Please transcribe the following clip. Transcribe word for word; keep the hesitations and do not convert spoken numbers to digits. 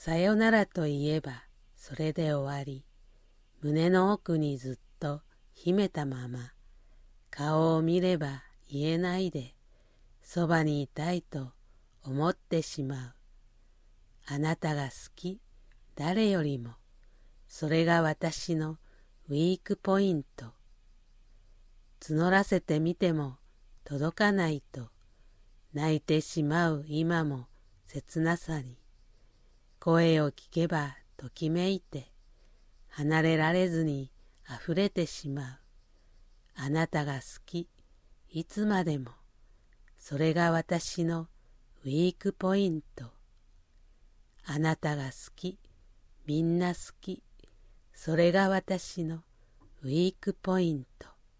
さよならといえばそれで終わり、胸の奥にずっと秘めたまま、顔を見れば言えないで、そばにいたいと思ってしまう。あなたが好き、誰よりも、それが私のウィークポイント。募らせてみても届かないと、泣いてしまう今も切なさに、声を聞けばときめいて、離れられずに溢れてしまう。あなたが好き、いつまでも、それが私のウィークポイント。あなたが好き、みんな好き、それが私のウィークポイント。